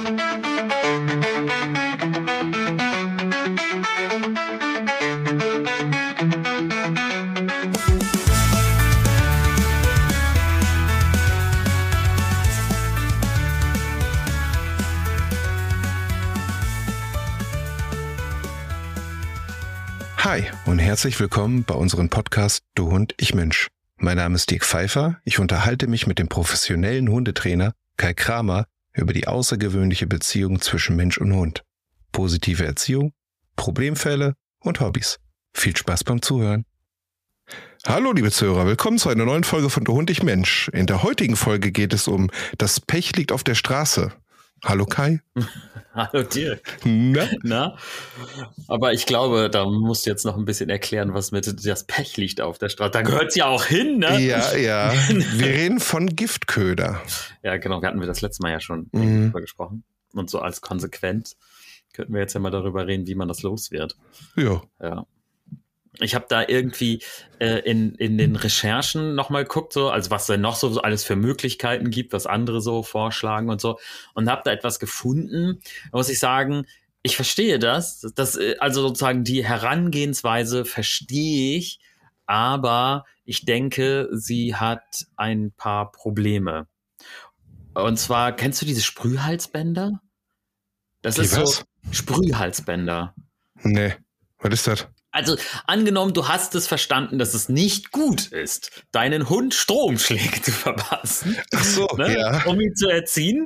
Hi und herzlich willkommen bei unserem Podcast Du Hund, ich Mensch. Mein Name ist Dirk Pfeiffer. Ich unterhalte mich mit dem professionellen Hundetrainer Kai Kramer über die außergewöhnliche Beziehung zwischen Mensch und Hund. Positive Erziehung, Problemfälle und Hobbys. Viel Spaß beim Zuhören. Hallo liebe Zuhörer, willkommen zu einer neuen Folge von Du Hund, ich Mensch. In der heutigen Folge geht es um Das Pech liegt auf der Straße. Hallo Kai. Hallo Dirk. Na? Aber ich glaube, da musst du jetzt noch ein bisschen erklären, was mit das Pech liegt auf der Straße. Da gehört es ja auch hin, ne? Ja. Wir reden von Giftköder. Ja, genau. Wir hatten das letzte Mal ja schon darüber gesprochen. Und so als konsequent könnten wir jetzt ja mal darüber reden, wie man das los wird. Ja. Ich habe da irgendwie in den Recherchen nochmal geguckt, so, also was da noch so alles für Möglichkeiten gibt, was andere so vorschlagen und so. Und habe da etwas gefunden, da muss ich sagen, ich verstehe das. Also sozusagen die Herangehensweise verstehe ich, aber ich denke, sie hat ein paar Probleme. Und zwar, kennst du diese Sprühhalsbänder? Das ist so Sprühhalsbänder. Nee, was ist das? Also angenommen, du hast es verstanden, dass es nicht gut ist, deinen Hund Stromschläge zu verpassen, Ach so, ja. um ihn zu erziehen.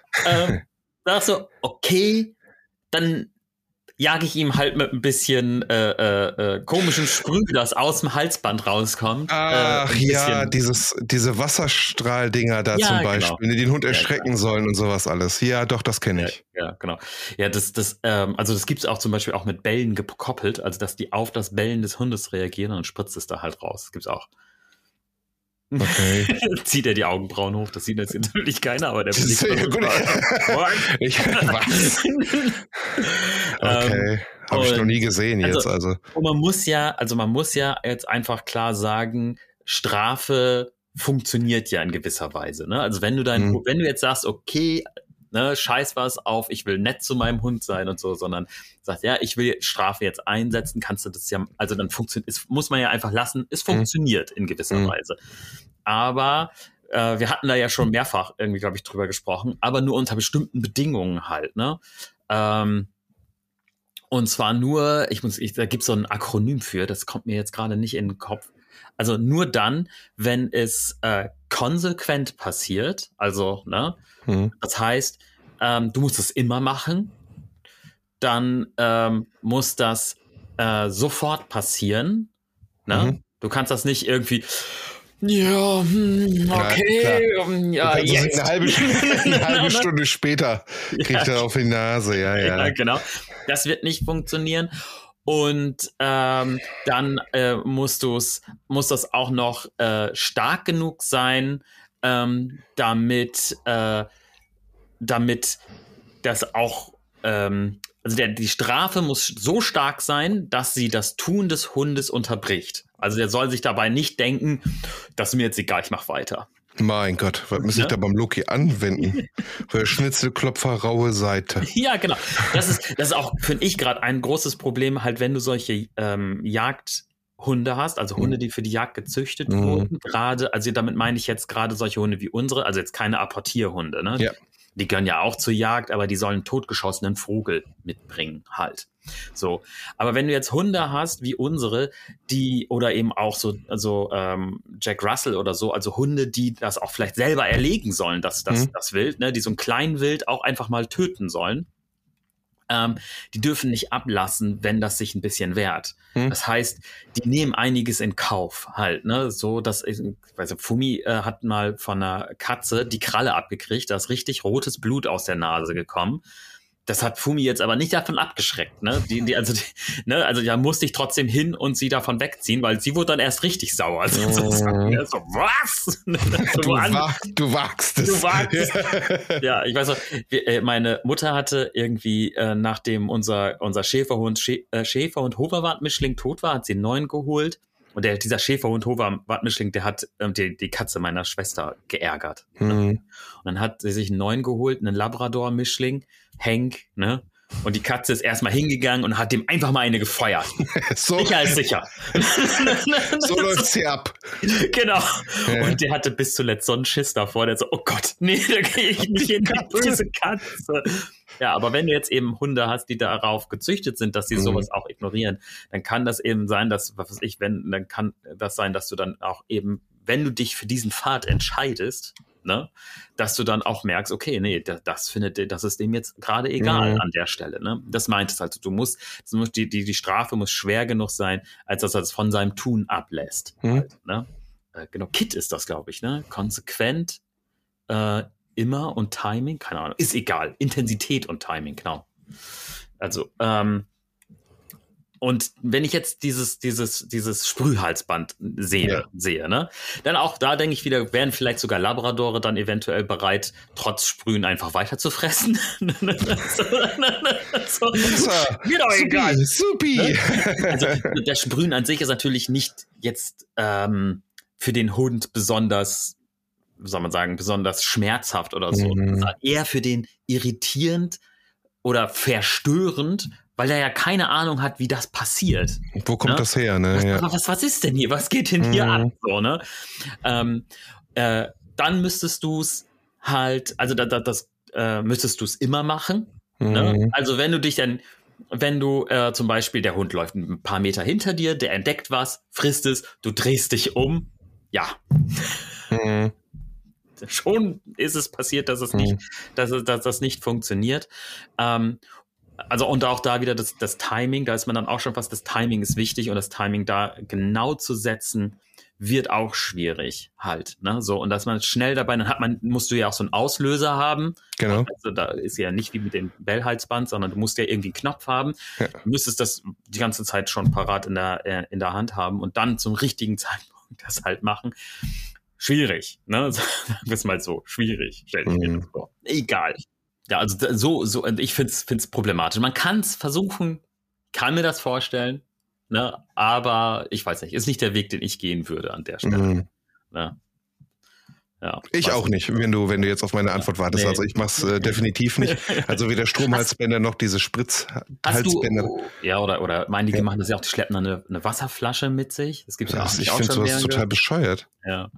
Sagst du, okay, dann jage ich ihm halt mit ein bisschen komischem Sprüh, das aus dem Halsband rauskommt. Ach ja, diese Wasserstrahldinger da zum Beispiel, die den Hund erschrecken sollen und sowas alles. Ja, doch, das kenne ich. Ja, genau. Ja, also das gibt es auch zum Beispiel auch mit Bällen gekoppelt, also dass die auf das Bellen des Hundes reagieren und spritzt es da halt raus. Das gibt's auch. Okay. Zieht er die Augenbrauen hoch, das sieht jetzt natürlich keiner, aber der will nicht. Ja, gut. Was? Okay. Habe ich noch nie gesehen jetzt. Also. Und man muss ja jetzt einfach klar sagen, Strafe funktioniert ja in gewisser Weise. Ne? Also wenn du jetzt sagst, okay, ne, scheiß was auf, ich will nett zu meinem Hund sein und so, sondern sagst, ja, ich will Strafe jetzt einsetzen, kannst du das ja, also dann muss man ja einfach lassen, es funktioniert in gewisser Weise. Aber wir hatten da ja schon mehrfach irgendwie, glaube ich, drüber gesprochen, aber nur unter bestimmten Bedingungen halt, ne? Und zwar nur, da gibt es so ein Akronym für, das kommt mir jetzt gerade nicht in den Kopf. Also nur dann, wenn es konsequent passiert, also, ne? Das heißt, du musst es immer machen, dann muss das sofort passieren, ne? Du kannst das nicht irgendwie, ja, okay, ja, jetzt. Eine halbe Stunde später kriegt er auf die Nase, ja. Ja, genau. Das wird nicht funktionieren. Und dann muss das auch noch stark genug sein, damit das auch, also die Strafe muss so stark sein, dass sie das Tun des Hundes unterbricht. Also der soll sich dabei nicht denken, das ist mir jetzt egal, ich mach weiter. Mein Gott, was muss ich da beim Loki anwenden? Für Schnitzelklopfer, raue Seite. Ja, genau. Das ist auch, finde ich, gerade ein großes Problem, halt, wenn du solche Jagdhunde hast, also Hunde, die für die Jagd gezüchtet wurden, gerade, also damit meine ich jetzt gerade solche Hunde wie unsere, also jetzt keine Apportierhunde, ne? Ja. Die gehören ja auch zur Jagd, aber die sollen einen totgeschossenen Vogel mitbringen halt. So, aber wenn du jetzt Hunde hast wie unsere, die oder eben auch so Jack Russell oder so, also Hunde, die das auch vielleicht selber erlegen sollen, das Wild, ne, die so ein Kleinwild auch einfach mal töten sollen, die dürfen nicht ablassen, wenn das sich ein bisschen wehrt. Das heißt, die nehmen einiges in Kauf halt, ne, so, dass, ich weiß nicht, Fumi hat mal von einer Katze die Kralle abgekriegt, da ist richtig rotes Blut aus der Nase gekommen. Das hat Fumi jetzt aber nicht davon abgeschreckt, ne? Also da musste ich trotzdem hin und sie davon wegziehen, weil sie wurde dann erst richtig sauer. Also, so, was? Du wagst es. Du wagst es. Ja, ich weiß noch, meine Mutter hatte irgendwie, nachdem unser Schäferhund Hoverwart-Mischling tot war, hat sie einen neuen geholt. Und dieser Schäferhund Howard-Mischling, der hat die Katze meiner Schwester geärgert. Mhm. Ne? Und dann hat sie sich einen neuen geholt, einen Labrador-Mischling, Hank, ne? Und die Katze ist erstmal hingegangen und hat dem einfach mal eine gefeuert. Sicher ist sicher. So läuft's hier ab. Genau. Ja. Und der hatte bis zuletzt so einen Schiss davor, der so, oh Gott, nee, da gehe ich nicht hin, diese Katze. Ja, aber wenn du jetzt eben Hunde hast, die darauf gezüchtet sind, dass sie sowas auch ignorieren, dann kann das eben sein, dass, was weiß ich, dann kann das sein, dass du dann auch eben, wenn du dich für diesen Pfad entscheidest, ne, dass du dann auch merkst, okay, nee, das ist dem jetzt gerade egal an der Stelle. Ne? Das meint es halt. Die Strafe muss schwer genug sein, als dass er es von seinem Tun ablässt. Halt, ne? Genau, KIT ist das, glaube ich. Ne? Konsequent, immer und Timing, keine Ahnung, ist egal. Intensität und Timing, genau. Also, und wenn ich jetzt dieses Sprühhalsband sehe, ne, dann auch da denke ich wieder, wären vielleicht sogar Labradore dann eventuell bereit, trotz Sprühen einfach weiter zu fressen. So, mir doch egal. Supi. Also das Sprühen an sich ist natürlich nicht jetzt für den Hund besonders, wie soll man sagen, besonders schmerzhaft oder so. Eher für den irritierend oder verstörend, weil er ja keine Ahnung hat, wie das passiert. Wo kommt das her, ne? Was ist denn hier? Was geht denn hier an? So, ne? Dann müsstest du es halt, also müsstest du es immer machen. Ne? Also wenn du zum Beispiel, der Hund läuft ein paar Meter hinter dir, der entdeckt was, frisst es, du drehst dich um, ja. Schon ist es passiert, dass das nicht funktioniert. Also und auch da wieder das Timing, da ist man dann auch schon fast, das Timing ist wichtig und das Timing da genau zu setzen, wird auch schwierig halt. Ne? So, und dass man schnell dabei, dann musst du ja auch so einen Auslöser haben. Genau. Also da ist ja nicht wie mit dem Bellhalsband, sondern du musst ja irgendwie einen Knopf haben. Ja. Du müsstest das die ganze Zeit schon parat in der Hand haben und dann zum richtigen Zeitpunkt das halt machen. Schwierig, ne? Sagen wir es mal so, schwierig, stell ich mir das vor. Egal. Ja, also so, ich find's problematisch. Man kann es versuchen, kann mir das vorstellen, ne? Aber ich weiß nicht, ist nicht der Weg, den ich gehen würde an der Stelle. Ne? Ja, ich auch nicht, wenn du jetzt auf meine Antwort wartest. Nee. Also ich mach's definitiv nicht. Also weder Stromhalsbänder noch diese Spritzhalsbänder. Ja, oder meinen die machen das ja auch, die schleppen dann eine Wasserflasche mit sich. Das gibt's ja auch. Ich finde sowas total bescheuert. Ja.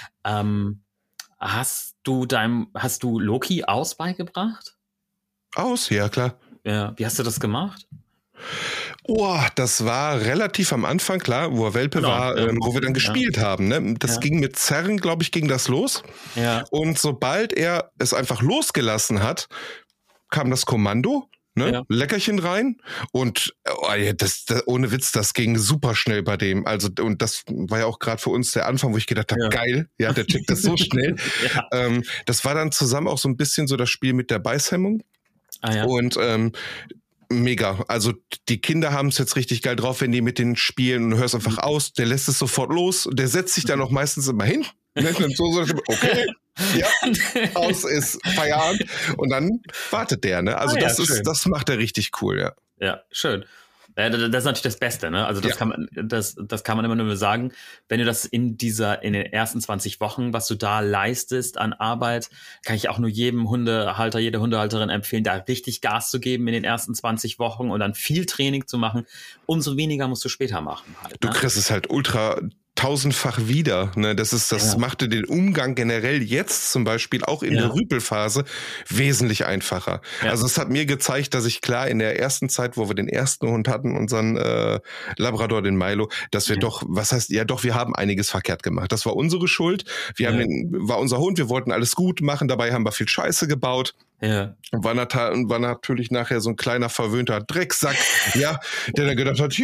Hast du Loki aus beigebracht? Aus? Ja, klar. Ja. Wie hast du das gemacht? Oh, das war relativ am Anfang, klar, wo er Welpe war, wo wir dann gespielt haben. Ne? Das ging mit Zerren, glaube ich, ging das los. Ja. Und sobald er es einfach losgelassen hat, kam das Kommando, ne? Ja. Leckerchen rein. Und ohne Witz, das ging super schnell bei dem. Also, und das war ja auch gerade für uns der Anfang, wo ich gedacht habe, geil, ja, der checkt das so schnell. Das war dann zusammen auch so ein bisschen so das Spiel mit der Beißhemmung. Und mega. Also die Kinder haben es jetzt richtig geil drauf, wenn die mit denen spielen und du hörst einfach aus, der lässt es sofort los, der setzt sich dann auch meistens immer hin. So, okay, ja, aus ist Feierabend und dann wartet der, ne? Also das macht er richtig cool, ja. Ja, schön. Das ist natürlich das Beste, ne? Also das kann man immer nur sagen, wenn du das in den ersten 20 Wochen, was du da leistest an Arbeit, kann ich auch nur jedem Hundehalter, jede Hundehalterin empfehlen, da richtig Gas zu geben in den ersten 20 Wochen und dann viel Training zu machen. Umso weniger musst du später machen. Halt, ne? Du kriegst es halt ultra tausendfach wieder. Ne? Das machte den Umgang generell jetzt zum Beispiel auch in der Rüpelphase wesentlich einfacher. Ja. Also es hat mir gezeigt, dass ich klar in der ersten Zeit, wo wir den ersten Hund hatten, unseren Labrador, den Milo, dass wir wir haben einiges verkehrt gemacht. Das war unsere Schuld. War unser Hund, wir wollten alles gut machen, dabei haben wir viel Scheiße gebaut. Ja. Und war natürlich nachher so ein kleiner verwöhnter Drecksack, der dann gedacht hat,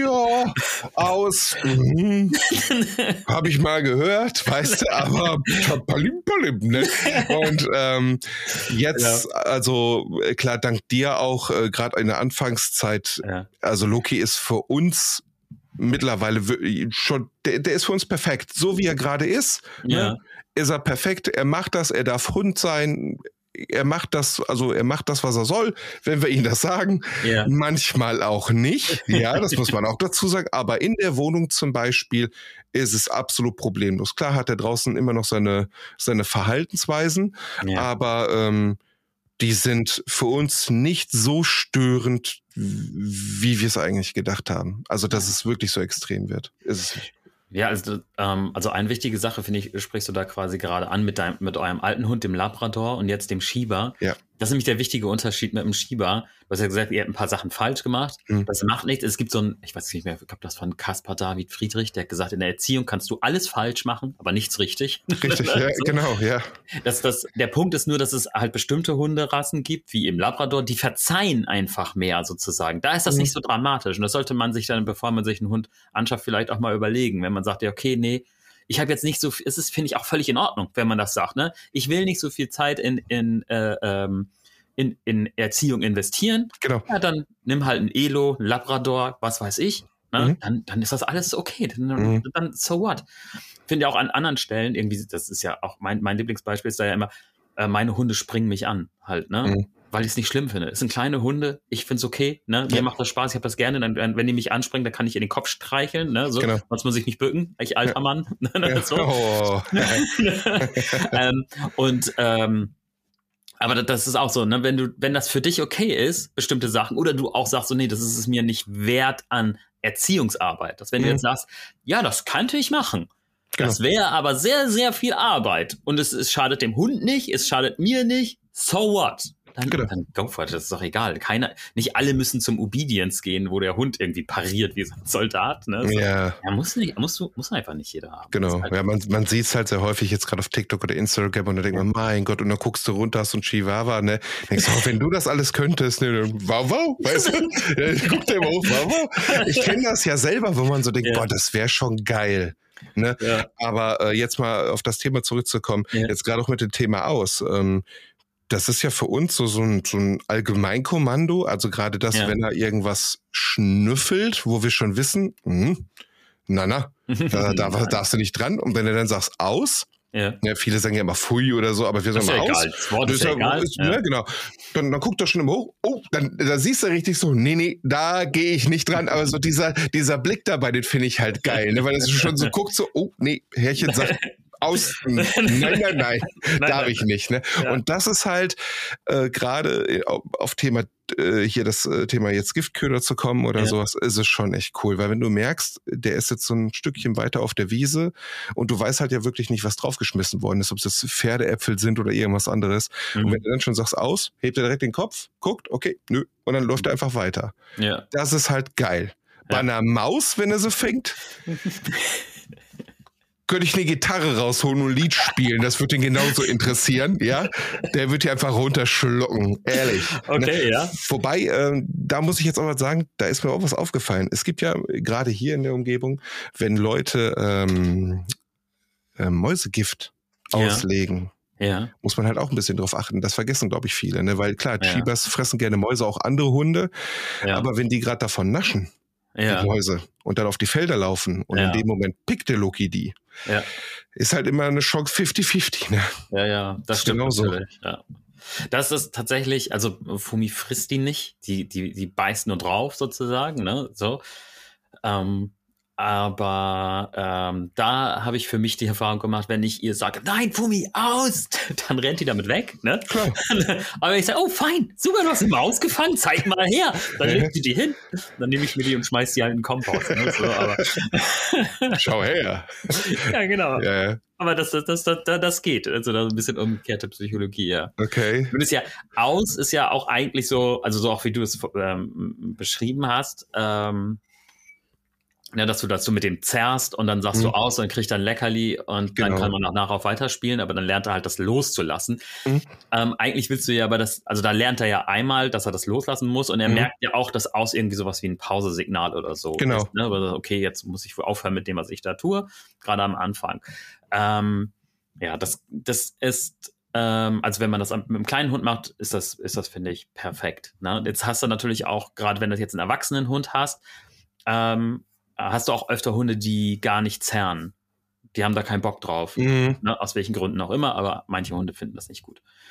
habe ich mal gehört, weißt du, aber palim, ne? Und jetzt, also klar, dank dir auch, gerade in der Anfangszeit, also Loki ist für uns mittlerweile schon, der ist für uns perfekt, so wie er gerade ist, ne? Ist er perfekt, er macht das, er darf Hund sein, er macht das, was er soll, wenn wir ihm das sagen. Ja. Manchmal auch nicht. Ja, das muss man auch dazu sagen. Aber in der Wohnung zum Beispiel ist es absolut problemlos. Klar hat er draußen immer noch seine Verhaltensweisen, aber die sind für uns nicht so störend, wie wir es eigentlich gedacht haben. Also, dass es wirklich so extrem wird, ist es nicht. Ja, also eine wichtige Sache, finde ich, sprichst du da quasi gerade an mit eurem alten Hund, dem Labrador und jetzt dem Shiba. Ja. Das ist nämlich der wichtige Unterschied mit dem Shiba. Du hast ja gesagt, ihr habt ein paar Sachen falsch gemacht. Das macht nichts. Es gibt so ein, ich weiß nicht mehr, ich glaube, das von Caspar David Friedrich, der hat gesagt, in der Erziehung kannst du alles falsch machen, aber nichts richtig. Richtig, ja, so. Genau, ja. Der Punkt ist nur, dass es halt bestimmte Hunderassen gibt, wie im Labrador, die verzeihen einfach mehr sozusagen. Da ist das nicht so dramatisch. Und das sollte man sich dann, bevor man sich einen Hund anschafft, vielleicht auch mal überlegen. Wenn man sagt, ja, okay, nee, ich habe jetzt nicht so viel, es ist, finde ich, auch völlig in Ordnung, wenn man das sagt, ne? Ich will nicht so viel Zeit in Erziehung investieren. Genau. Ja, dann nimm halt ein Elo, ein Labrador, was weiß ich. Ne? Dann ist das alles okay. Dann so what? Ich finde ja auch an anderen Stellen irgendwie, das ist ja auch mein Lieblingsbeispiel ist da ja immer, meine Hunde springen mich an halt, ne? Weil ich es nicht schlimm finde. Es sind kleine Hunde, ich finde es okay, ne? Mir macht das Spaß, ich habe das gerne. Dann, wenn die mich anspringen, dann kann ich in den Kopf streicheln, ne? So, sonst muss ich nicht bücken, ich alter Mann. So. Oh. Aber das ist auch so, ne? Wenn das für dich okay ist, bestimmte Sachen, oder du auch sagst so, nee, das ist es mir nicht wert an Erziehungsarbeit. Dass wenn du jetzt sagst, ja, das könnte ich machen. Genau. Das wäre aber sehr, sehr viel Arbeit. Und es schadet dem Hund nicht, es schadet mir nicht. So what? Dann go for it, das ist doch egal. Nicht alle müssen zum Obedience gehen, wo der Hund irgendwie pariert wie so ein Soldat. Ne? So, ja, muss einfach nicht jeder haben. Genau, halt man sieht es halt sehr häufig jetzt gerade auf TikTok oder Instagram und da denkt man, mein Gott, und dann guckst du runter, hast so ein Chihuahua, ne? Denkst du, wenn du das alles könntest, ne, wow, weißt du? Guck dir mal hoch, wow. Ich kenne das ja selber, wo man so denkt, boah, das wäre schon geil. Ne? Ja. Aber jetzt mal auf das Thema zurückzukommen, jetzt gerade auch mit dem Thema aus. Das ist ja für uns so ein Allgemeinkommando, also gerade das, wenn er irgendwas schnüffelt, wo wir schon wissen, da darfst du nicht dran. Und wenn du dann sagst, aus, viele sagen ja immer Pfui oder so, aber wir sagen mal aus. Das Wort ist ja egal. Ja, genau. Dann guckt er schon immer hoch. Oh, da siehst du richtig so, nee, da gehe ich nicht dran. Aber so dieser Blick dabei, den finde ich halt geil, ne? Weil das schon so guckt, so, oh, nee, Herrchen sagt, aus. Nein, darf ich nicht. Ne? Ja. Und das ist halt gerade auf Thema das Thema jetzt Giftköder zu kommen oder sowas, ist es schon echt cool. Weil wenn du merkst, der ist jetzt so ein Stückchen weiter auf der Wiese und du weißt halt ja wirklich nicht, was draufgeschmissen worden ist, ob es jetzt Pferdeäpfel sind oder irgendwas anderes. Und wenn du dann schon sagst, aus, hebt er direkt den Kopf, guckt, okay, nö, und dann läuft er einfach weiter. Ja. Das ist halt geil. Bei einer Maus, wenn er so fängt, könnte ich eine Gitarre rausholen und ein Lied spielen. Das würde ihn genauso interessieren, ja. Der wird hier einfach runterschlucken, ehrlich. Okay, ja. Wobei, da muss ich jetzt auch mal sagen, da ist mir auch was aufgefallen. Es gibt ja gerade hier in der Umgebung, wenn Leute Mäusegift auslegen, muss man halt auch ein bisschen drauf achten. Das vergessen, glaube ich, viele, ne? Weil klar, Chibas fressen gerne Mäuse, auch andere Hunde. Aber wenn die gerade davon naschen, die Mäuse, und dann auf die Felder laufen und in dem Moment pickt der Loki die. Ja. Ist halt immer eine Chance 50-50, ne? Ja, das stimmt natürlich. Ja. Das ist tatsächlich, also Fumi frisst die nicht, die beißt nur drauf sozusagen, ne? So. Aber da habe ich für mich die Erfahrung gemacht, wenn ich ihr sage, nein, Fumi, aus, dann rennt die damit weg. Ne? Klar. Aber ich sage, oh fein, super, du hast sie mal ausgefangen, zeig mal her. Dann legt sie die hin, dann nehme ich mir die und schmeiß die halt in den Kompost. Ne? So, aber schau her. Ja, genau. Ja. Aber das geht. Also da ein bisschen umgekehrte Psychologie, ja. Okay. Und ist ja auch eigentlich so, also so auch wie du es beschrieben hast, dass du mit dem zerrst und dann sagst du aus und kriegt dann Leckerli und dann kann man auch nachher weiterspielen, aber dann lernt er halt das loszulassen. Eigentlich willst du ja aber da lernt er ja einmal, dass er das loslassen muss und er merkt ja auch, dass aus irgendwie sowas wie ein Pausesignal oder so ist, ne? Aber okay, jetzt muss ich wohl aufhören mit dem, was ich da tue, gerade am Anfang. Das ist also wenn man das mit einem kleinen Hund macht, ist das, finde ich, perfekt. Ne? Jetzt hast du natürlich auch, gerade wenn du jetzt einen erwachsenen Hund hast, hast du auch öfter Hunde, die gar nicht zerren. Die haben da keinen Bock drauf. Ne? Aus welchen Gründen auch immer, aber manche Hunde finden das nicht gut.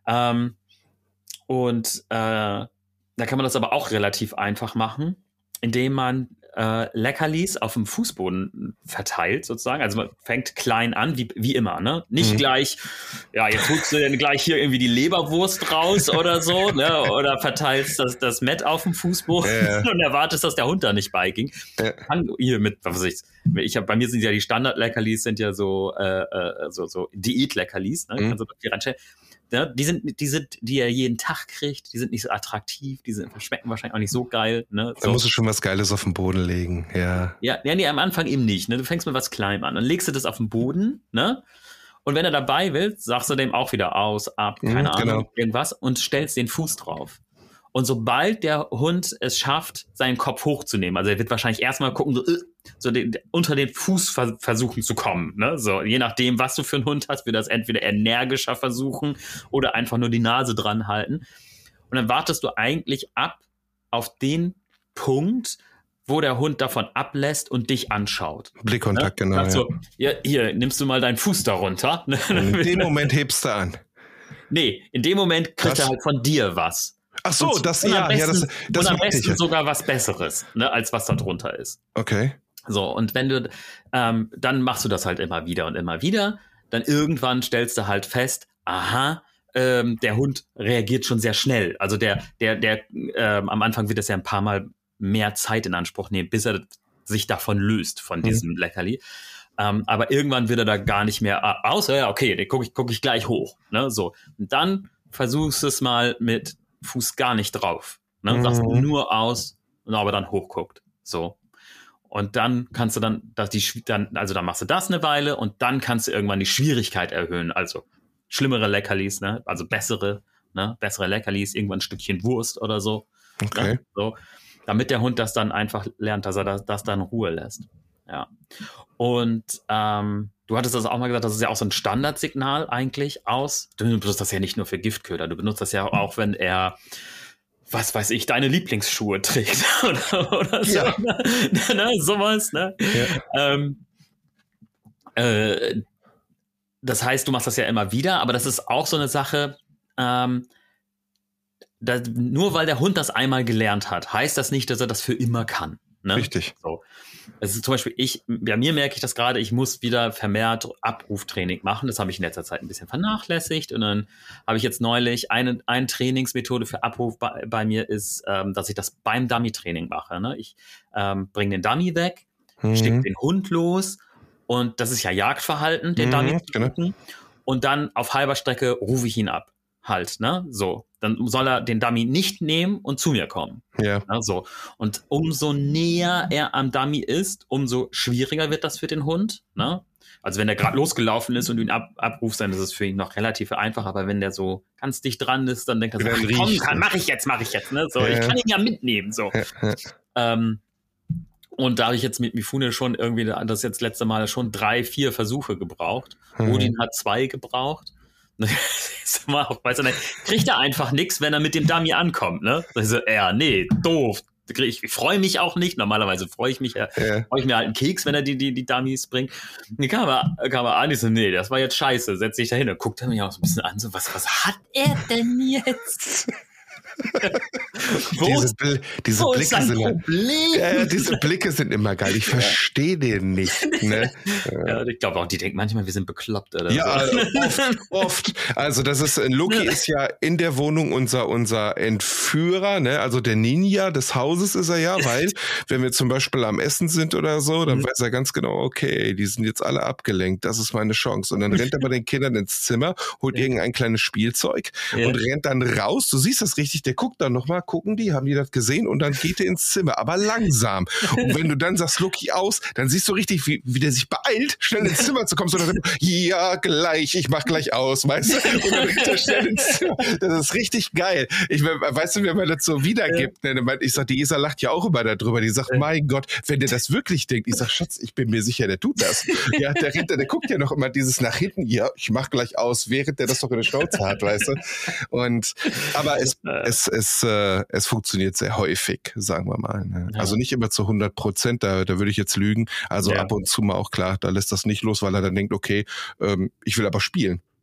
Und da kann man das aber auch relativ einfach machen, indem man Leckerlis auf dem Fußboden verteilt, sozusagen. Also man fängt klein an, wie immer, ne? Nicht gleich, ja, jetzt holst du denn gleich hier irgendwie die Leberwurst raus oder so, ne? Oder verteilst das Mett auf dem Fußboden und erwartest, dass der Hund da nicht beiging. Hier mit, was weiß ich, bei mir sind ja die Standard-Leckerlis, sind ja so Diät-Leckerlis, ne? Kannst du hier reinstellen. Ja, die er jeden Tag kriegt, die sind nicht so attraktiv, schmecken wahrscheinlich auch nicht so geil. Ne? So. Da musst du schon was Geiles auf den Boden legen, ja. Ja, nee, am Anfang eben nicht. Ne? Du fängst mit was Kleinem an. Dann legst du das auf den Boden, ne? Und wenn er dabei will, sagst du dem auch wieder ab, keine Ahnung, irgendwas, und stellst den Fuß drauf. Und sobald der Hund es schafft, seinen Kopf hochzunehmen, also er wird wahrscheinlich erstmal gucken, unter den Fuß versuchen zu kommen. Ne? So, je nachdem, was du für einen Hund hast, wird das entweder energischer versuchen oder einfach nur die Nase dran halten. Und dann wartest du eigentlich ab auf den Punkt, wo der Hund davon ablässt und dich anschaut. Blickkontakt, ne? Genau. So, ja, hier, nimmst du mal deinen Fuß darunter. In dem Moment hebst du an. Nee, in dem Moment kriegt er halt von dir was. Ach so, das und am besten sogar was Besseres, ne, als was da drunter ist. Okay. So, und wenn du, dann machst du das halt immer wieder und immer wieder. Dann irgendwann stellst du halt fest, der Hund reagiert schon sehr schnell. Also am Anfang wird es ja ein paar Mal mehr Zeit in Anspruch nehmen, bis er sich davon löst, von diesem Leckerli. Aber irgendwann wird er da gar nicht mehr okay, den guck ich gleich hoch. Ne, so. Und dann versuchst du es mal mit Fuß gar nicht drauf. Ne? Sagst nur aus, aber dann hochguckt. So. Und dann kannst du dann machst du das eine Weile und dann kannst du irgendwann die Schwierigkeit erhöhen. Also schlimmere Leckerlis, ne? Also bessere Leckerlis, irgendwann ein Stückchen Wurst oder so. Okay. Ne? So. Damit der Hund das dann einfach lernt, dass er das dann in Ruhe lässt. Ja. Und du hattest das auch mal gesagt, das ist ja auch so ein Standardsignal eigentlich du benutzt das ja nicht nur für Giftköder, du benutzt das ja auch, wenn er, was weiß ich, deine Lieblingsschuhe trägt oder so. Ja. Ne, sowas, ne? Ja. Das heißt, du machst das ja immer wieder, aber das ist auch so eine Sache, nur weil der Hund das einmal gelernt hat, heißt das nicht, dass er das für immer kann. Ne? Richtig. So. Es ist zum Beispiel, bei mir merke ich das gerade, ich muss wieder vermehrt Abruftraining machen. Das habe ich in letzter Zeit ein bisschen vernachlässigt. Und dann habe ich jetzt neulich eine Trainingsmethode für Abruf bei mir ist, dass ich das beim Dummy-Training mache. Ne? Ich bringe den Dummy weg, schicke den Hund los und das ist ja Jagdverhalten, den Dummy zu gucken. Und dann auf halber Strecke rufe ich ihn ab. Halt, ne? So. Dann soll er den Dummy nicht nehmen und zu mir kommen. Ja. Ne? So. Und umso näher er am Dummy ist, umso schwieriger wird das für den Hund. Ne? Also wenn der gerade losgelaufen ist und du ihn abrufst, dann ist es für ihn noch relativ einfach. Aber wenn der so ganz dicht dran ist, dann denkt er so, komm, mach ich jetzt. Ne? So, ich kann ihn ja mitnehmen. So. Und da habe ich jetzt mit Mifune schon irgendwie das jetzt letzte Mal schon 3-4 Versuche gebraucht. Odin hat 2 gebraucht. Weißt du, kriegt er einfach nichts, wenn er mit dem Dummy ankommt, ne? So, nee, doof. Ich freue mich auch nicht. Normalerweise freue ich mich mir halt einen Keks, wenn er die Dummies bringt. Dann kam er an, ich so, nee, das war jetzt scheiße. Setz dich da hin. Dann guckt er mich auch so ein bisschen an, so, was hat er denn jetzt? Diese Blicke sind diese Blicke sind immer geil. Ich verstehe den nicht. Ne? Ja, ich glaube auch, die denken manchmal, wir sind bekloppt oder so. Oft. Also das ist, Loki ist ja in der Wohnung unser Entführer, ne? Also der Ninja des Hauses ist er ja, weil wenn wir zum Beispiel am Essen sind oder so, dann weiß er ganz genau, okay, die sind jetzt alle abgelenkt, das ist meine Chance. Und dann rennt er bei den Kindern ins Zimmer, holt irgendein kleines Spielzeug und rennt dann raus. Du siehst das richtig, der guckt dann nochmal, haben die das gesehen und dann geht er ins Zimmer, aber langsam. Und wenn du dann sagst, Loki aus, dann siehst du richtig, wie der sich beeilt, schnell ins Zimmer zu kommen, so dann, ja, gleich, ich mach gleich aus, weißt du? Und dann rennt er schnell ins Zimmer. Das ist richtig geil. Weißt du, wenn man das so wiedergibt, ne? Ich sag, die Isa lacht ja auch immer darüber, die sagt, mein Gott, wenn der das wirklich denkt, ich sag, Schatz, ich bin mir sicher, der tut das. Ja, der guckt ja noch immer dieses nach hinten, ja, ich mach gleich aus, während der das doch in der Schnauze hat, weißt du? Aber es funktioniert sehr häufig, sagen wir mal. Ne? Ja. Also nicht immer zu 100%, da würde ich jetzt lügen. Also ab und zu mal auch klar, da lässt das nicht los, weil er dann denkt, okay, ich will aber spielen.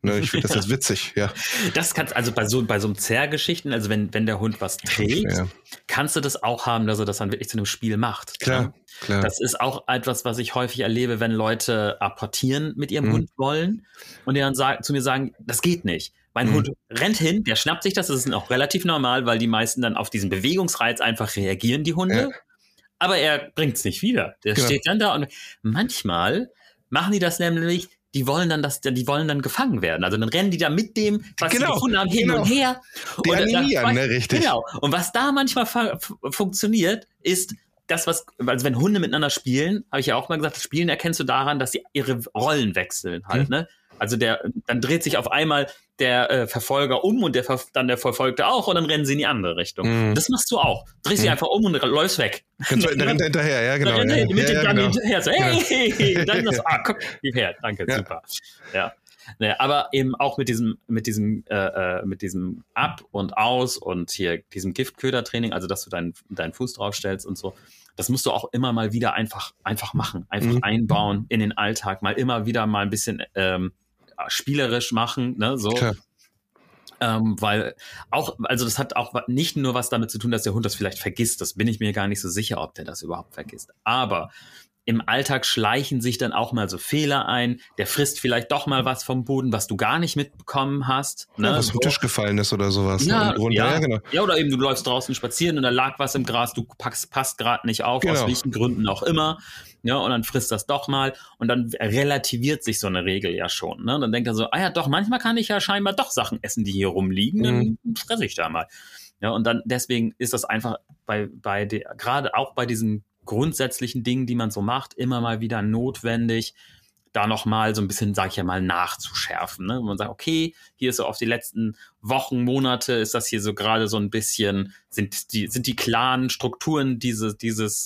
Ne? Ich finde das jetzt witzig, ja. Das kannst also bei so einem Zerrgeschichten, also wenn der Hund was trägt, kannst du das auch haben, dass er das dann wirklich zu einem Spiel macht. Klar. Das ist auch etwas, was ich häufig erlebe, wenn Leute apportieren mit ihrem Hund wollen und die dann zu mir sagen, das geht nicht. Mein Hund rennt hin, der schnappt sich das ist auch relativ normal, weil die meisten dann auf diesen Bewegungsreiz einfach reagieren, die Hunde. Ja. Aber er bringt es nicht wieder. Der steht dann da und manchmal machen die das nämlich, die wollen dann gefangen werden. Also dann rennen die da mit dem, was sie gefunden haben, hin und her. Die und animieren, ne, richtig. Genau. Und was da manchmal funktioniert, ist das, also wenn Hunde miteinander spielen, habe ich ja auch mal gesagt, das Spielen erkennst du daran, dass sie ihre Rollen wechseln halt, ne? Also dann dreht sich auf einmal der Verfolger um und dann der Verfolgte auch und dann rennen sie in die andere Richtung. Das machst du auch. Drehst dich einfach um und läufst weg. Dann rennt er hinterher, ja genau. Dann rennt mit dem Gang hinterher. So, hey, dann das, guck, gib her, danke, super. Ja. Naja, aber eben auch mit diesem Ab und Aus und hier diesem Giftködertraining, also dass du deinen Fuß draufstellst und so, das musst du auch immer mal wieder einfach machen, einfach einbauen in den Alltag, immer wieder mal ein bisschen spielerisch machen, ne, so. Klar. Weil also das hat auch nicht nur was damit zu tun, dass der Hund das vielleicht vergisst, das bin ich mir gar nicht so sicher, ob der das überhaupt vergisst, aber im Alltag schleichen sich dann auch mal so Fehler ein. Der frisst vielleicht doch mal was vom Boden, was du gar nicht mitbekommen hast. Ne? Ja, was vom Tisch gefallen ist oder sowas. Ja, genau. Ja, oder eben du läufst draußen spazieren und da lag was im Gras, du passt gerade nicht auf, aus welchen Gründen auch immer. Ja, und dann frisst das doch mal und dann relativiert sich so eine Regel ja schon. Ne? Dann denkt er so, doch, manchmal kann ich ja scheinbar doch Sachen essen, die hier rumliegen, dann fresse ich da mal. Ja, und dann deswegen ist das einfach gerade auch bei diesen grundsätzlichen Dingen, die man so macht, immer mal wieder notwendig, da nochmal so ein bisschen, sag ich ja mal, nachzuschärfen. Ne? Man sagt, okay, hier ist so auf die letzten Wochen, Monate, ist das hier so gerade so ein bisschen, sind die klaren Strukturen dieses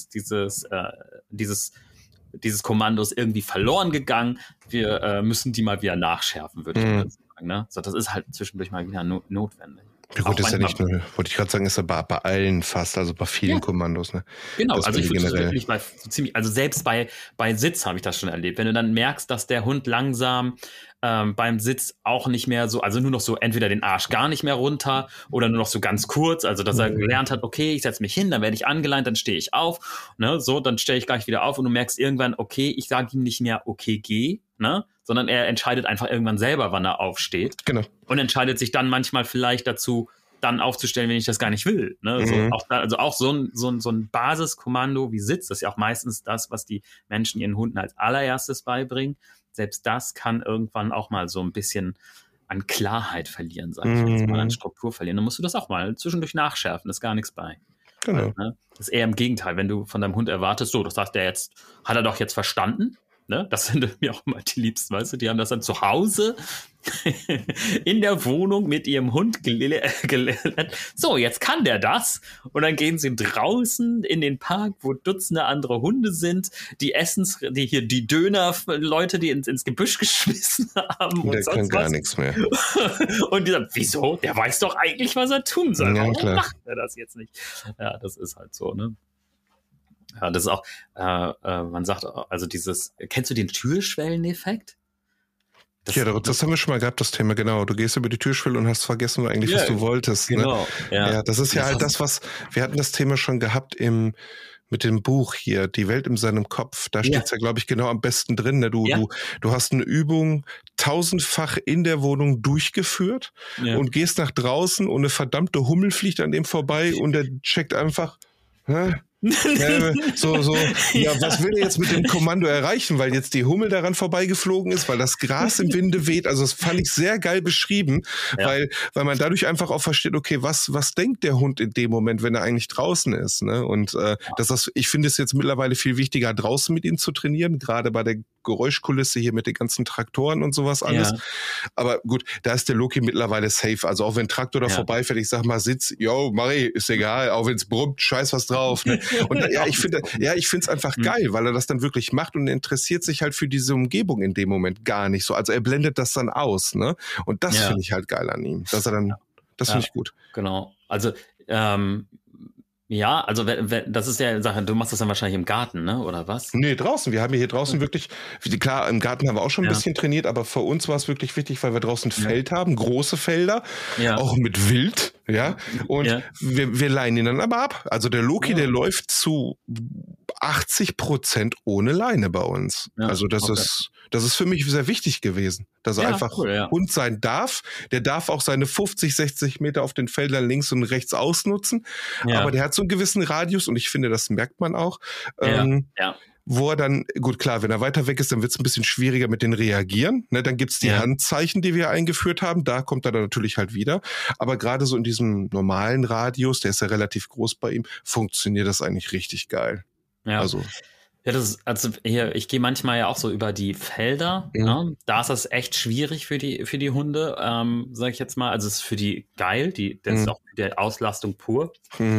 Kommandos irgendwie verloren gegangen. Wir müssen die mal wieder nachschärfen, würde ich mal sagen. Ne? So, das ist halt zwischendurch mal wieder notwendig. Ja gut, ist ja nicht nur, wollte ich gerade sagen, ist ja bei allen fast, also bei vielen Kommandos. Ne? Genau, also ich finde das wirklich also selbst bei Sitz habe ich das schon erlebt. Wenn du dann merkst, dass der Hund langsam beim Sitz auch nicht mehr so, also nur noch so entweder den Arsch gar nicht mehr runter oder nur noch so ganz kurz, also dass er gelernt hat, okay, ich setze mich hin, dann werde ich angeleint, dann stehe ich auf, ne, so, dann stehe ich gleich wieder auf und du merkst irgendwann, okay, ich sage ihm nicht mehr, okay, geh, ne, sondern er entscheidet einfach irgendwann selber, wann er aufsteht. Genau. Und entscheidet sich dann manchmal vielleicht dazu, dann aufzustellen, wenn ich das gar nicht will. Ne? So, auch so ein Basiskommando wie Sitz, das ist ja auch meistens das, was die Menschen ihren Hunden als allererstes beibringen. Selbst das kann irgendwann auch mal so ein bisschen an Klarheit verlieren, sag ich jetzt mal, an Struktur verlieren. Dann musst du das auch mal zwischendurch nachschärfen, ist gar nichts bei. Genau. Ne? Das ist eher im Gegenteil, wenn du von deinem Hund erwartest, so, das sagt der jetzt, hat er doch jetzt verstanden? Ne? Das sind mir auch immer die Liebsten, weißt du, die haben das dann zu Hause in der Wohnung mit ihrem Hund gelernt. So, jetzt kann der das. Und dann gehen sie draußen in den Park, wo Dutzende andere Hunde sind, die Döner-Leute, die ins Gebüsch geschmissen haben. Und der kann gar nichts mehr. Und die sagen, wieso? Der weiß doch eigentlich, was er tun soll. Ja, warum macht er das jetzt nicht? Ja, das ist halt so, ne? Ja, das ist auch, man sagt, also kennst du den Türschwelleneffekt? Das haben wir schon mal gehabt, das Thema, genau. Du gehst über die Türschwelle und hast vergessen eigentlich, was du wolltest. Genau. Ne? Ja, das ist ja halt das, wir hatten das Thema schon gehabt mit dem Buch hier, Die Welt in seinem Kopf. Da steht's ja, glaube ich, genau am besten drin. Ne? Du hast eine Übung 1000-fach in der Wohnung durchgeführt und gehst nach draußen und eine verdammte Hummel fliegt an dem vorbei und der checkt einfach, was will er jetzt mit dem Kommando erreichen, weil jetzt die Hummel daran vorbeigeflogen ist, weil das Gras im Winde weht. Also das fand ich sehr geil beschrieben, weil man dadurch einfach auch versteht, okay, was denkt der Hund in dem Moment, wenn er eigentlich draußen ist, ne? Und ich finde es jetzt mittlerweile viel wichtiger, draußen mit ihm zu trainieren, gerade bei der Geräuschkulisse hier mit den ganzen Traktoren und sowas alles. Ja. Aber gut, da ist der Loki mittlerweile safe. Also auch wenn ein Traktor da vorbeifährt, ich sag mal, sitz, yo, Mari, ist egal, auch wenn es brummt, scheiß was drauf. Ne? Und ich finde es einfach geil, weil er das dann wirklich macht und er interessiert sich halt für diese Umgebung in dem Moment gar nicht so. Also er blendet das dann aus, ne? Und das finde ich halt geil an ihm. Dass er dann, das finde ich gut. Genau. Also Ja, also das ist ja Sache, du machst das dann wahrscheinlich im Garten, ne? Oder was? Nee, draußen. Wir haben hier draußen wirklich, klar, im Garten haben wir auch schon ein bisschen trainiert, aber für uns war es wirklich wichtig, weil wir draußen ein Feld haben, große Felder, auch mit Wild, und wir leihen ihn dann aber ab. Also der Loki, der läuft zu 80% ohne Leine bei uns. Ja, also das ist für mich sehr wichtig gewesen, dass er einfach Hund sein darf. Der darf auch seine 50, 60 Meter auf den Feldern links und rechts ausnutzen. Ja. Aber der hat so einen gewissen Radius und ich finde, das merkt man auch. Wo er dann, gut klar, wenn er weiter weg ist, dann wird es ein bisschen schwieriger mit den Reagieren. Ne, dann gibt's die Handzeichen, die wir eingeführt haben. Da kommt er dann natürlich halt wieder. Aber gerade so in diesem normalen Radius, der ist ja relativ groß bei ihm, funktioniert das eigentlich richtig geil. Ja. Also hier, ich gehe manchmal ja auch so über die Felder. Ne? Da ist das echt schwierig für die Hunde, sage ich jetzt mal. Also es ist für die geil, das ist auch der Auslastung pur,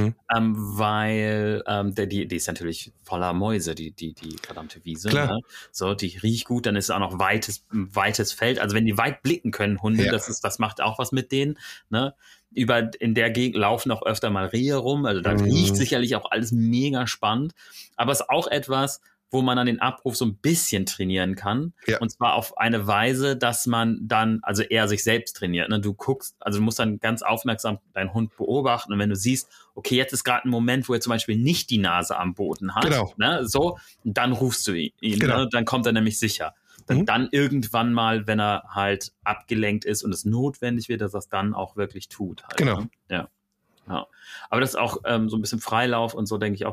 weil die ist natürlich voller Mäuse, die verdammte Wiese. Klar. Ne? So, die riecht gut, dann ist es auch noch weites Feld. Also wenn die weit blicken können, Hunde, das macht auch was mit denen. Ne? In der Gegend laufen auch öfter mal Rehe rum, also da riecht sicherlich auch alles mega spannend, aber es ist auch etwas, wo man an den Abruf so ein bisschen trainieren kann, und zwar auf eine Weise, dass man dann, also eher sich selbst trainiert, ne? Du musst dann ganz aufmerksam deinen Hund beobachten, und wenn du siehst, okay, jetzt ist gerade ein Moment, wo er zum Beispiel nicht die Nase am Boden hat, ne? So, dann rufst du ihn, ne? Dann kommt er nämlich sicher. Dann irgendwann mal, wenn er halt abgelenkt ist und es notwendig wird, dass er es dann auch wirklich tut. Halt, genau. Ne? Ja. Aber das ist auch so ein bisschen Freilauf und so, denke ich auch.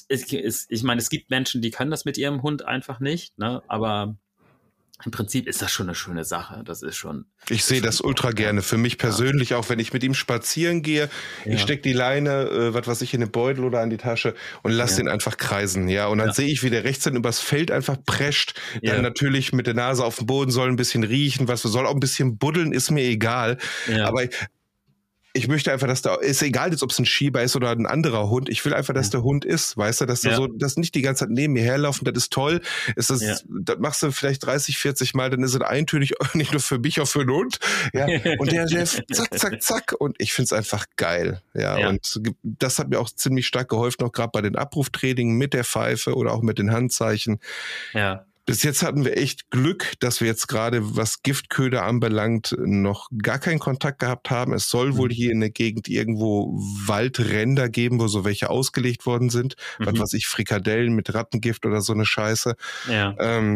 Ich meine, es gibt Menschen, die können das mit ihrem Hund einfach nicht, ne? Aber im Prinzip ist das schon eine schöne Sache. Das ist schon. Ich sehe das ultra gerne. Für mich persönlich, auch wenn ich mit ihm spazieren gehe, ich stecke die Leine, was weiß ich, in den Beutel oder an die Tasche und lass den einfach kreisen. Ja, und dann sehe ich, wie der rechts dann übers Feld einfach prescht. Dann natürlich mit der Nase auf dem Boden, soll ein bisschen riechen, soll auch ein bisschen buddeln, ist mir egal. Ja. Aber ich möchte einfach, dass ist egal jetzt, ob es ein Shiba ist oder ein anderer Hund. Ich will einfach, dass der Hund ist, weißt du, dass der dass nicht die ganze Zeit neben mir herlaufen, das ist toll. Das machst du vielleicht 30, 40 Mal, dann ist es eintönig, nicht nur für mich, auch für den Hund. Ja. Und der zack, zack, zack. Und ich find's einfach geil. Ja. Und das hat mir auch ziemlich stark geholfen, auch gerade bei den Abruftrainingen mit der Pfeife oder auch mit den Handzeichen. Ja. Bis jetzt hatten wir echt Glück, dass wir jetzt gerade, was Giftköder anbelangt, noch gar keinen Kontakt gehabt haben. Es soll wohl hier in der Gegend irgendwo Waldränder geben, wo so welche ausgelegt worden sind. Was weiß ich, Frikadellen mit Rattengift oder so eine Scheiße. Ja.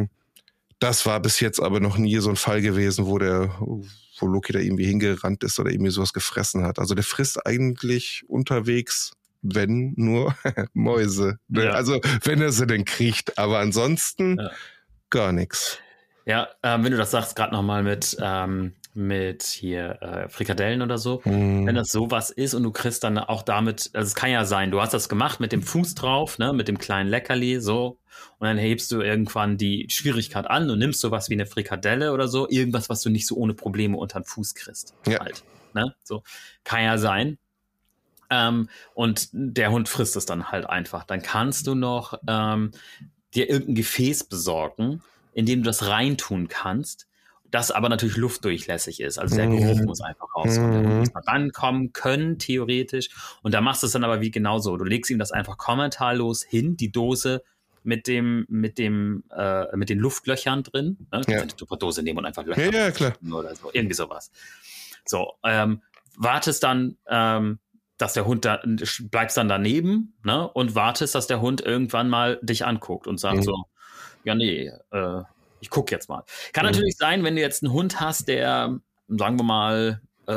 Das war bis jetzt aber noch nie so ein Fall gewesen, wo Loki da irgendwie hingerannt ist oder irgendwie sowas gefressen hat. Also der frisst eigentlich unterwegs, wenn nur Mäuse. Ja. Also wenn er sie denn kriegt. Aber ansonsten gar nichts. Ja, wenn du das sagst, gerade nochmal mit hier Frikadellen oder so, wenn das sowas ist und du kriegst dann auch damit, also es kann ja sein, du hast das gemacht mit dem Fuß drauf, ne, mit dem kleinen Leckerli, so, und dann hebst du irgendwann die Schwierigkeit an und nimmst sowas wie eine Frikadelle oder so, irgendwas, was du nicht so ohne Probleme unter den Fuß kriegst. Halt, ne, so, kann ja sein. Und der Hund frisst es dann halt einfach. Dann kannst du noch dir irgendein Gefäß besorgen, in dem du das reintun kannst, das aber natürlich luftdurchlässig ist. Also der Geruch muss einfach rauskommen. Der muss mal rankommen können, theoretisch. Und da machst du es dann aber wie genauso. Du legst ihm das einfach kommentarlos hin, die Dose mit den Luftlöchern drin. Ne? Du kannst eine Tupperdose nehmen und einfach Löcher. Ja, klar. Oder so. Irgendwie sowas. So, wartest dann, dass der Hund bleibst dann daneben, ne, und wartest, dass der Hund irgendwann mal dich anguckt und sagt so, ja, nee, ich guck jetzt mal. Kann natürlich sein, wenn du jetzt einen Hund hast, der, sagen wir mal,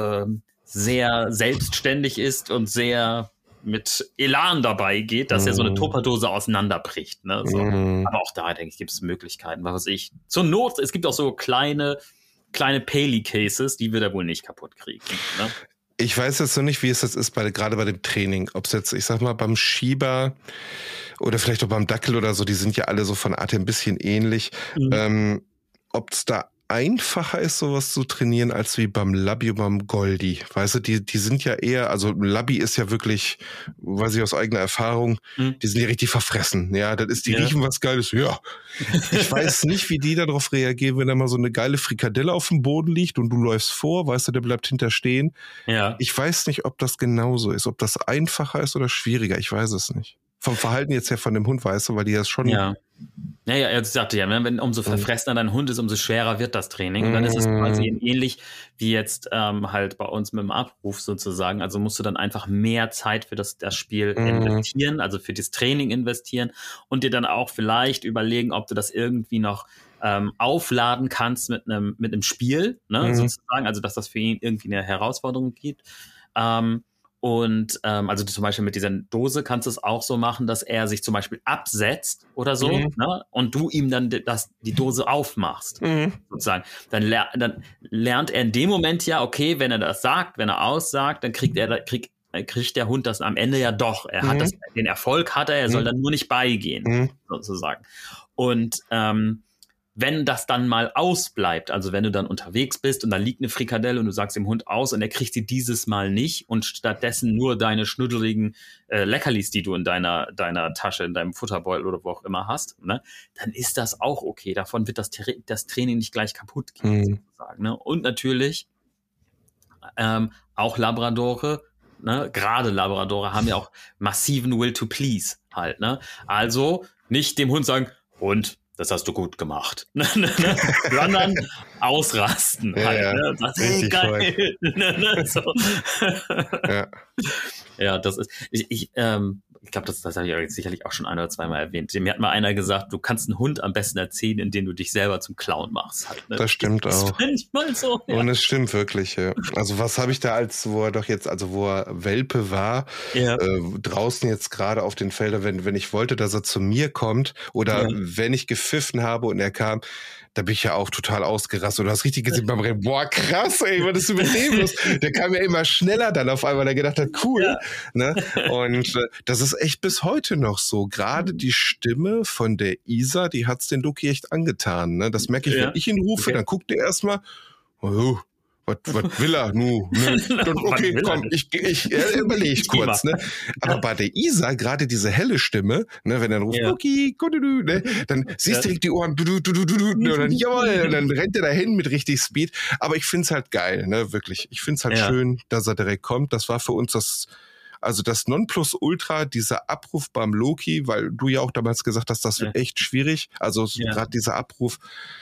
sehr selbstständig ist und sehr mit Elan dabei geht, dass er so eine Tupperdose auseinanderbricht. Ne, so. Aber auch da, denke ich, gibt es Möglichkeiten. Was weiß ich. Zur Not, es gibt auch so kleine Paley-Cases, die wir da wohl nicht kaputt kriegen. Ne? Ich weiß jetzt noch nicht, wie es jetzt ist, gerade bei dem Training. Ob es jetzt, ich sag mal, beim Shiba oder vielleicht auch beim Dackel oder so, die sind ja alle so von Art ein bisschen ähnlich. Ob es da einfacher ist, sowas zu trainieren, als wie beim Labby und beim Goldi. Weißt du, die sind ja eher, also Labby ist ja wirklich, weiß ich aus eigener Erfahrung, die sind ja richtig verfressen. Ja, das ist, die riechen was Geiles. Ja. Ich weiß nicht, wie die darauf reagieren, wenn da mal so eine geile Frikadelle auf dem Boden liegt und du läufst vor, weißt du, der bleibt hinter stehen. Ja. Ich weiß nicht, ob das genauso ist, ob das einfacher ist oder schwieriger. Ich weiß es nicht. Vom Verhalten jetzt her von dem Hund, weißt du, weil die das schon... Ja, er sagte ja, wenn umso verfressener dein Hund ist, umso schwerer wird das Training. Und dann ist es quasi ähnlich wie jetzt halt bei uns mit dem Abruf sozusagen. Also musst du dann einfach mehr Zeit für das Spiel investieren, also für das Training investieren und dir dann auch vielleicht überlegen, ob du das irgendwie noch aufladen kannst mit einem Spiel, ne, sozusagen. Also dass das für ihn irgendwie eine Herausforderung gibt. Also zum Beispiel mit dieser Dose kannst du es auch so machen, dass er sich zum Beispiel absetzt oder so, ne? Und du ihm dann die Dose aufmachst, sozusagen. Dann lernt er in dem Moment ja, okay, wenn er das sagt, wenn er aussagt, dann kriegt der Hund das am Ende ja doch. Er hat den Erfolg hat er soll dann nur nicht beigehen, sozusagen. Und wenn das dann mal ausbleibt, also wenn du dann unterwegs bist und da liegt eine Frikadelle und du sagst dem Hund aus und er kriegt sie dieses Mal nicht und stattdessen nur deine schnuddeligen Leckerlis, die du in deiner Tasche, in deinem Futterbeutel oder wo auch immer hast, ne, dann ist das auch okay. Davon wird das Training nicht gleich kaputt gehen, sozusagen. Ne? Und natürlich auch Labradore, ne, gerade Labradore haben ja auch massiven Will to Please halt. Ne? Also nicht dem Hund sagen, Hund, das hast du gut gemacht. Sondern ausrasten. Halt, ja. Ne? Das ist geil. So. Ja, das ist. Ich glaube, das habe ich jetzt sicherlich auch schon ein oder zweimal erwähnt. Mir hat mal einer gesagt, du kannst einen Hund am besten erziehen, indem du dich selber zum Clown machst. Halt, ne? Das stimmt das auch. Manchmal so. Ja. Und es stimmt wirklich, ja. Also was habe ich da wo er Welpe war, draußen jetzt gerade auf den Feldern, wenn ich wollte, dass er zu mir kommt oder wenn ich gepfiffen habe und er kam, da bin ich ja auch total ausgerastet. Und du hast richtig gesehen beim Rennen, boah, krass, ey, was ist mit dem los? Der kam ja immer schneller dann auf einmal, der gedacht hat, cool. Ja. Ne? Und das ist echt bis heute noch so. Gerade die Stimme von der Isa, die hat's den Luki echt angetan. Ne? Das merke ich, wenn ich ihn rufe, dann guckt er erstmal, oh, was will er? Okay, komm, ich überlege kurz. Ne? Aber bei der Isa, gerade diese helle Stimme, ne, wenn er ruft, okay, ne, dann siehst du direkt die Ohren, und dann, jawohl, und dann rennt er dahin mit richtig Speed. Aber ich find's halt geil, ne, wirklich. Ich find's halt schön, dass er direkt kommt. Das war für uns das Nonplusultra, dieser Abruf beim Loki, weil du ja auch damals gesagt hast, das wird echt schwierig. Also gerade dieser Abruf,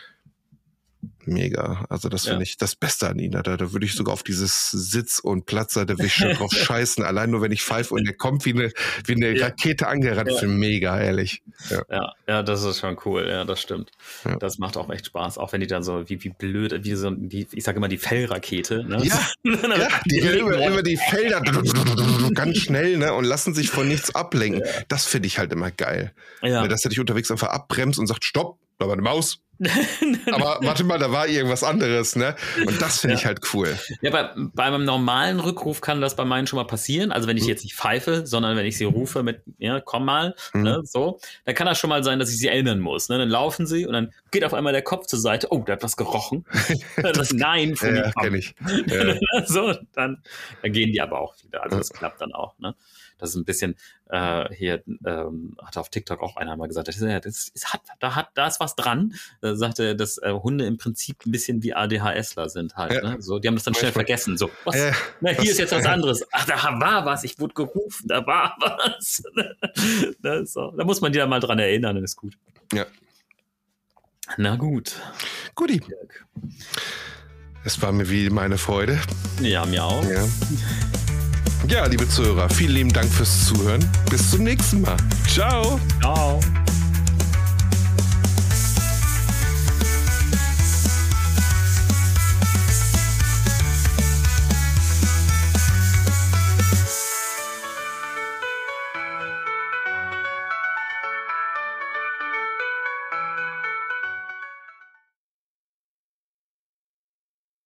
mega. Also das finde ich das Beste an ihn. Da würde ich sogar auf dieses Sitz- und Platzerwische drauf scheißen. Allein nur, wenn ich pfeife und der kommt wie eine Rakete angerannt. Ja. Mega, ehrlich. Ja, das ist schon cool. Ja, das stimmt. Ja. Das macht auch echt Spaß. Auch wenn die dann so wie blöd, ich sage immer die Fellrakete. Ne? Ja, die über die Felder ganz schnell, ne, und lassen sich von nichts ablenken. Ja. Das finde ich halt immer geil. Ja. Dass er dich unterwegs einfach abbremst und sagt, stopp, da war eine Maus. Aber warte mal, da war irgendwas anderes, ne? Und das finde ich halt cool. Ja, bei einem normalen Rückruf kann das bei meinen schon mal passieren. Also wenn ich jetzt nicht pfeife, sondern wenn ich sie rufe mit, komm mal, ne, so, dann kann das schon mal sein, dass ich sie erinnern muss. Ne? Dann laufen sie und dann geht auf einmal der Kopf zur Seite. Oh, der hat was gerochen. Das Nein von mir. Ja, kenn ich. Ja. So, dann gehen die aber auch wieder. Also das klappt dann auch, ne? Das ist ein bisschen, hat auf TikTok auch einer mal gesagt, da ist was dran. Da sagte, dass Hunde im Prinzip ein bisschen wie ADHSler sind halt. Ne? So, die haben das dann schnell vergessen. So, was? Hier ist jetzt was anderes. Ach, da war was, ich wurde gerufen, da war was. So. Da muss man die dann mal dran erinnern, dann ist gut. Ja. Na gut. Guti. Es war mir wie meine Freude. Ja, mir auch. Ja, liebe Zuhörer, vielen lieben Dank fürs Zuhören. Bis zum nächsten Mal. Ciao. Ciao.